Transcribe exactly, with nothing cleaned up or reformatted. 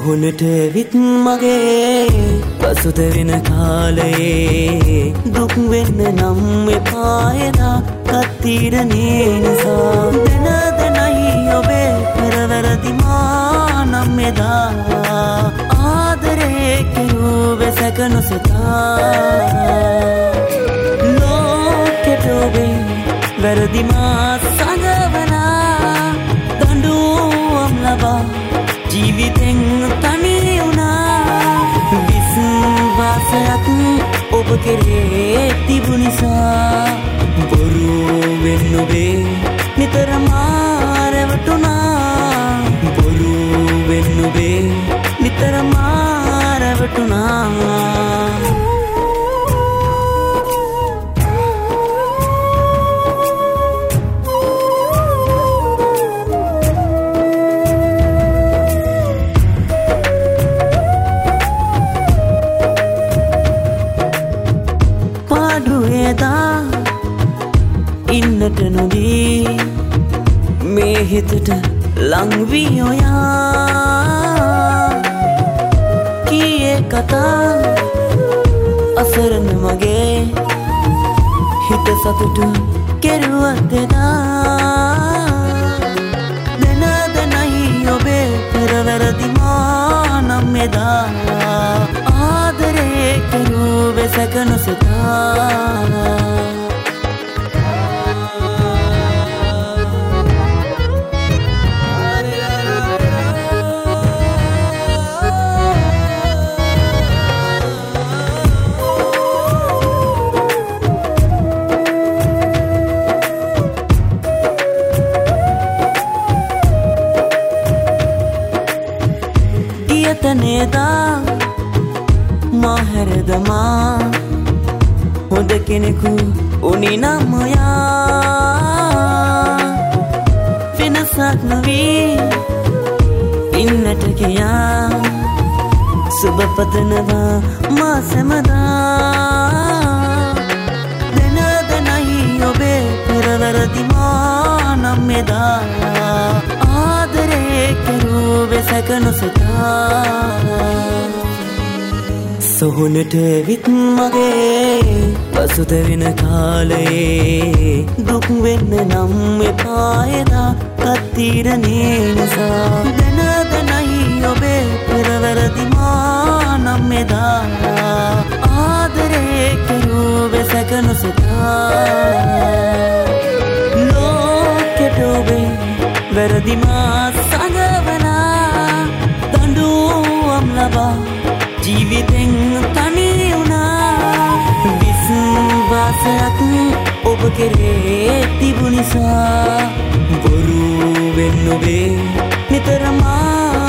සොහොනට විත් මගේ පසුතැවෙන කාලයේ දුක් වෙන්න නම් එපායදා කත්තිරනේ නිසා දෙන දෙනයි ඔබේ පෙරවැරදි මානම් එදා ආදරේ කෙරුවේ සැක නොසිතා ලෝකෙට ඔබේ වැරදි මා සඟවනා දඬුවම් ලබා ජීවිතෙන් තනි වුණා විශ්වාසයක් ඔබ කෙරේ තිබු නිසා බොරු වෙන්න ඔබේ නිතරම රැවටුණා බොරු වෙන්න ඔබේ නිතරම රැවටුණා ඉන්නට නොදී මේ හිතට ලංවී ඔයා කීයේ කතා අසරණ මගේ හිත සතුටු කෙරුවත් එදා දෙන දෙනයි ඔබේ පෙරවැරදි මානම් එදා ආදරේ කෙරුවේ සැක නොසිතා තනේදා මහරදමා හොඳ කෙනෙකු උනි නම් ඔයා වෙනසක් නොවී ඉන්නට ගියා සුබ පතනවා මා සැමදා දෙන දෙනයි ඔබේ පෙරවැරදි මානම් එදා ආදරේ කෙරුවේ සැක නොසිතා සොහොනට විත් මගේ පසුතැවෙන කාලයේ දුක් වෙන්න නම් එපායදා කත්තිරනේ නිසා දෙන දෙනයි ඔබේ පෙරවැරදි මානම් එදා ආදරේ කෙරුවේ සැක නොසිතා ලෝකෙට ඔබේ වැරදි මා සඟවනා දඬුවම් ලබා ජීවිතෙන් තනි වුණා විශ්වාසයක් ඔබ කෙරේ තිබු නිසා බොරු වෙන්න ඔබේ නිතරම